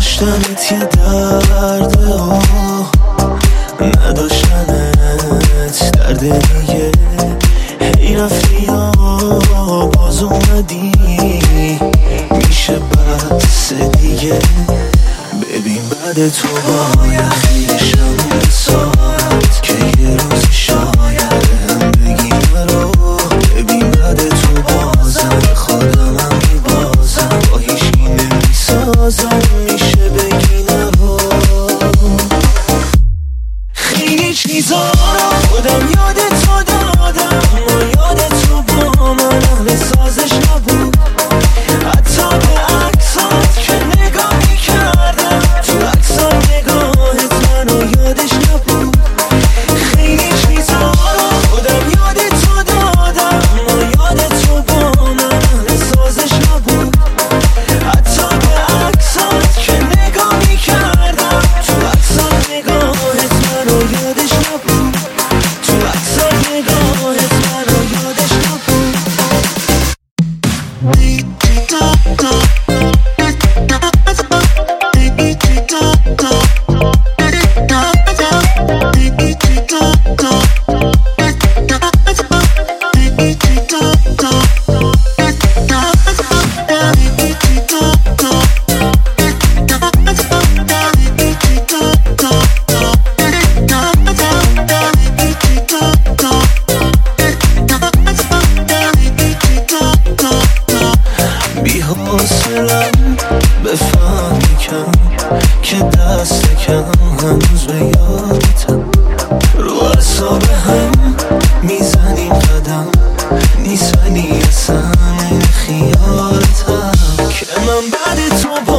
داشتنت یه درده نداشتنت درد دیگه. هی رفتی باز اومدی میشه بس دیگه. ببین بعد تو باید خیلیشم بسات که یه روزی شاید هم بگی نرو. ببین بعد تو بازم خودم هم میبازم با هیچی نمیسازم میشه بگی نرو. خیلی چیزا رو خودم یاد تو دادم اما یاد تو با من اهل سازش نبود. حتی به عکسات که نگاه میکردم تو عکسات نگاهت منو یادش نبود. خیلی چیزا رو خودم یاد تو دادم اما یاد تو با من اهل سازش نبود. حتی به عکسات که نگاه میکردم تو عکسات نگاهت منو یادش نبود. تو عکسات نگاهت منو یادش نبود. بی حوصلم بفهم کم که دست کم هنوز به یادتم. رو اعصاب هم میزنیم قدم نیست ولی اصلا این خیالتم که من بعد تو